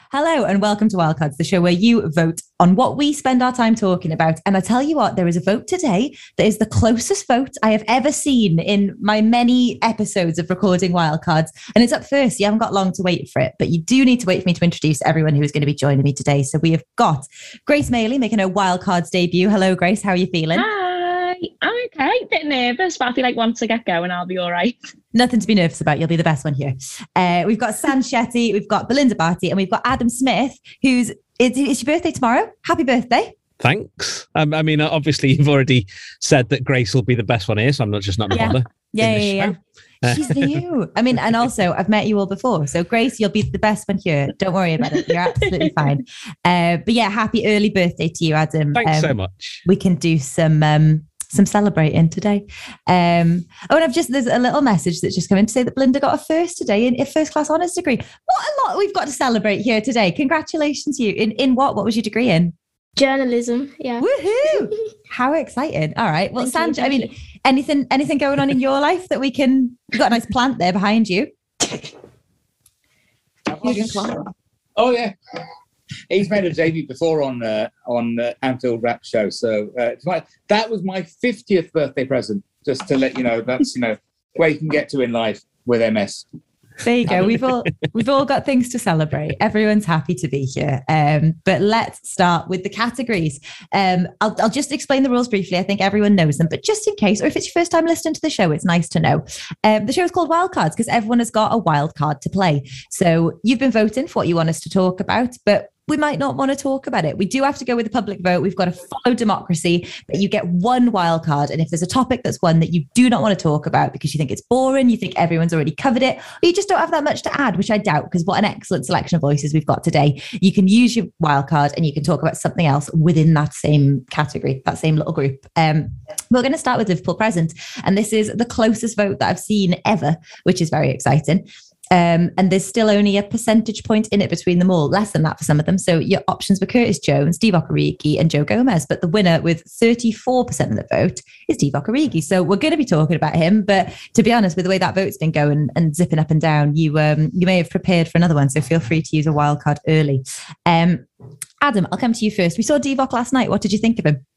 Hello and welcome to Wildcards, the show where you vote on what we spend our time talking about. And I tell you what, there is a vote today that is the closest vote I have ever seen in my many episodes of recording Wildcards. And it's up first. You haven't got long to wait for it, but you do need to wait for me to introduce everyone who is going to be joining me today. So we have got Grace Maley making her Wildcards debut. Hello, Grace. How are you feeling? Hi, I'm okay. Bit nervous, but I feel like once I get going, I'll be all right. Nothing to be nervous about. You'll be the best one here. We've got San Shetty, we've got Belinda Barty, and we've got Adam Smith, it's your birthday tomorrow. Happy birthday. Thanks. I mean, obviously, you've already said that Grace will be the best one here, so I'm not going to bother. Yeah. She's the you. I mean, and also, I've met you all before. So, Grace, you'll be the best one here. Don't worry about it. You're absolutely fine. But yeah, happy early birthday to you, Adam. Thanks so much. We can do some celebrating today. And there's a little message that's just come in to say that Belinda got a first today in a first class honours degree. What a lot we've got to celebrate here today. Congratulations to you. In what? What was your degree in? Journalism. Yeah. Woohoo! How exciting. All right. Well, Sandra, I mean, anything going on in your life that we can, you've got a nice plant there behind you. Oh yeah. He's made a debut before on Anfield Rap Show, so that was my 50th birthday present. Just to let you know, that's where you can get to in life with MS. There you go. We've all got things to celebrate. Everyone's happy to be here. But let's start with the categories. I'll just explain the rules briefly. I think everyone knows them, but just in case, or if it's your first time listening to the show, it's nice to know. The show is called Wildcards because everyone has got a wild card to play. So you've been voting for what you want us to talk about, but we might not want to talk about it. We do have to go with the public vote. We've got to follow democracy, but you get one wild card. And if there's a topic that's one that you do not want to talk about because you think it's boring, you think everyone's already covered it, or you just don't have that much to add, which I doubt, because what an excellent selection of voices we've got today. You can use your wild card and you can talk about something else within that same category, that same little group. We're going to start with Liverpool Present. And this is the closest vote that I've seen ever, which is very exciting. And there's still only a percentage point in it between them all, less than that for some of them. So your options were Curtis Jones, Divock Origi and Joe Gomez. But the winner with 34% of the vote is Divock Origi. So we're going to be talking about him. But to be honest, with the way that vote's been going and zipping up and down, you may have prepared for another one. So feel free to use a wild card early. Adam, I'll come to you first. We saw Divock last night. What did you think of him?